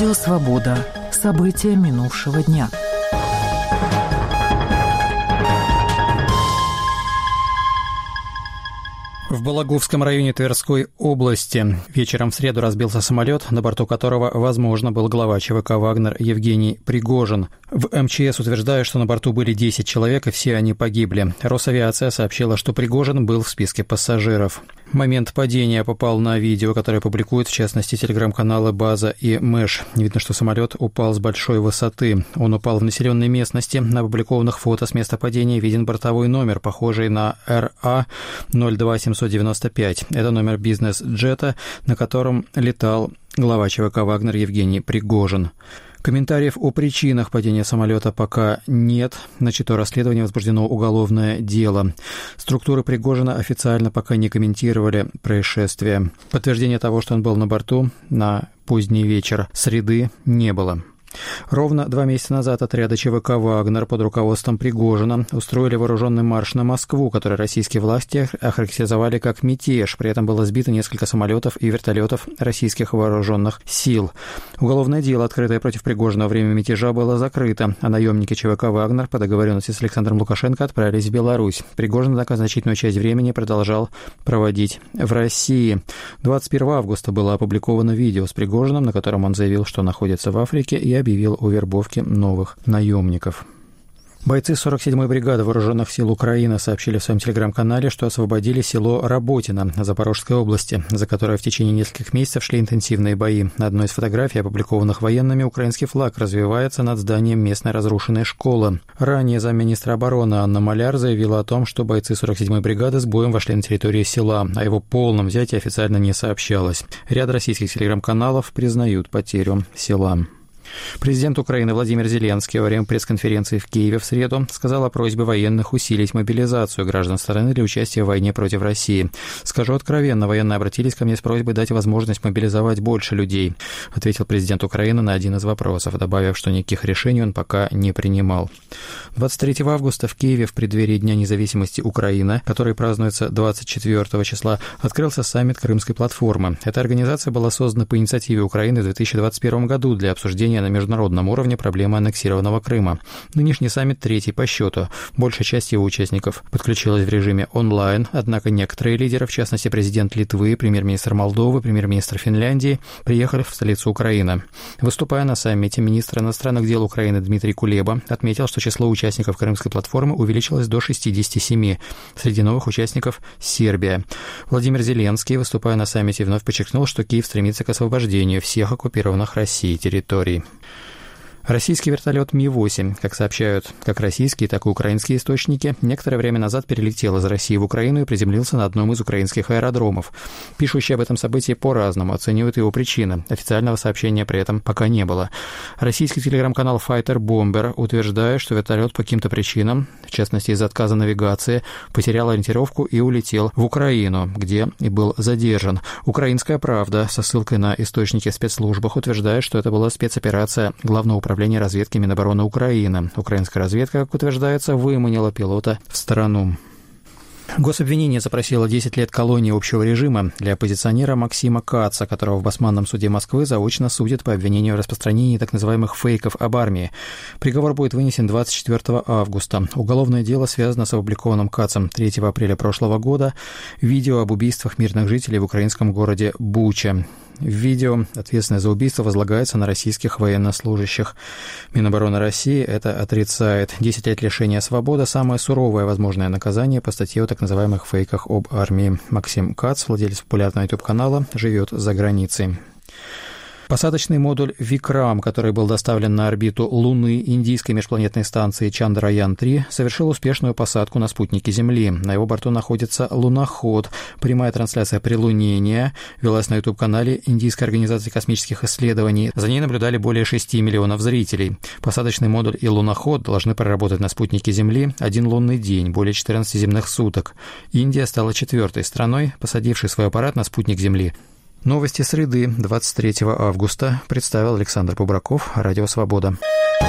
Радио «Свобода». События минувшего дня. В Балаговском районе Тверской области вечером в среду разбился самолет, на борту которого, возможно, был глава ЧВК «Вагнер» Евгений Пригожин. В МЧС утверждают, что на борту были 10 человек, и все они погибли. Росавиация сообщила, что Пригожин был в списке пассажиров. Момент падения попал на видео, которое публикуют, в частности, телеграм-каналы «База» и «Мэш». Видно, что самолет упал с большой высоты. Он упал в населенной местности. На опубликованных фото с места падения виден бортовой номер, похожий на РА-02795. Это номер бизнес-джета, на котором летал глава ЧВК «Вагнер» Евгений Пригожин. Комментариев о причинах падения самолета пока нет. Начато расследование, возбуждено уголовное дело. Структуры Пригожина официально пока не комментировали происшествие. Подтверждения того, что он был на борту на поздний вечер среды, не было. Ровно 2 месяца назад отряды ЧВК «Вагнер» под руководством Пригожина устроили вооруженный марш на Москву, который российские власти охарактеризовали как мятеж. При этом было сбито несколько самолетов и вертолетов российских вооруженных сил. Уголовное дело, открытое против Пригожина во время мятежа, было закрыто, а наемники ЧВК «Вагнер» по договоренности с Александром Лукашенко отправились в Беларусь. Пригожин, однако, значительную часть времени продолжал проводить в России. 21 августа было опубликовано видео с Пригожиным, на котором он заявил, что находится в Африке, и объявил о вербовке новых наемников. Бойцы 47-й бригады Вооруженных сил Украины сообщили в своем телеграм-канале, что освободили село Работино Запорожской области, за которое в течение нескольких месяцев шли интенсивные бои. На одной из фотографий, опубликованных военными, украинский флаг развивается над зданием местной разрушенной школы. Ранее замминистра обороны Анна Маляр заявила о том, что бойцы 47-й бригады с боем вошли на территорию села. О его полном взятии официально не сообщалось. Ряд российских телеграм-каналов признают потерю села. Президент Украины Владимир Зеленский во время пресс-конференции в Киеве в среду сказал о просьбе военных усилить мобилизацию граждан страны для участия в войне против России. «Скажу откровенно, военные обратились ко мне с просьбой дать возможность мобилизовать больше людей», ответил президент Украины на один из вопросов, добавив, что никаких решений он пока не принимал. 23 августа в Киеве в преддверии Дня независимости Украины, который празднуется 24 числа, открылся саммит Крымской платформы. Эта организация была создана по инициативе Украины в 2021 году для обсуждения на международном уровне проблемы аннексированного Крыма. Нынешний саммит третий по счету. Большая часть его участников подключилась в режиме онлайн, однако некоторые лидеры, в частности президент Литвы, премьер-министр Молдовы, премьер-министр Финляндии, приехали в столицу Украины. Выступая на саммите, министр иностранных дел Украины Дмитрий Кулеба отметил, что число участников Крымской платформы увеличилось до 67. Среди новых участников – Сербия. Владимир Зеленский, выступая на саммите, вновь подчеркнул, что Киев стремится к освобождению всех оккупированных Россией территорий. Российский вертолет Ми-8, как сообщают как российские, так и украинские источники, некоторое время назад перелетел из России в Украину и приземлился на одном из украинских аэродромов. Пишущие об этом событии по-разному оценивают его причины. Официального сообщения при этом пока не было. Российский телеграм-канал Fighter Bomber утверждает, что вертолет по каким-то причинам, в частности из-за отказа навигации, потерял ориентировку и улетел в Украину, где и был задержан. «Украинская правда» со ссылкой на источники в спецслужбах утверждает, что это была спецоперация Главного управления разведки Минобороны Украины. Украинская разведка, как утверждается, выманила пилота в страну. Гособвинение запросило 10 лет колонии общего режима для оппозиционера Максима Каца, которого в Басманном суде Москвы заочно судят по обвинению в распространении так называемых фейков об армии. Приговор будет вынесен 24 августа. Уголовное дело связано с опубликованным Кацем 3 апреля прошлого года видео об убийствах мирных жителей в украинском городе Буча. В видео ответственность за убийство возлагается на российских военнослужащих. Минобороны России это отрицает. 10 лет лишения свободы – самое суровое возможное наказание по статье о так называемых фейках об армии. Максим Кац, владелец популярного YouTube-канала, живет за границей. Посадочный модуль «Викрам», который был доставлен на орбиту Луны индийской межпланетной станции Чандраян-3, совершил успешную посадку на спутнике Земли. На его борту находится луноход. Прямая трансляция прилунения велась на YouTube-канале Индийской организации космических исследований. За ней наблюдали более 6 миллионов зрителей. Посадочный модуль и луноход должны проработать на спутнике Земли один лунный день, более 14 земных суток. Индия стала 4-й страной, посадившей свой аппарат на спутник Земли. Новости среды, 23 августа, представил Александр Бубраков, Радио «Свобода».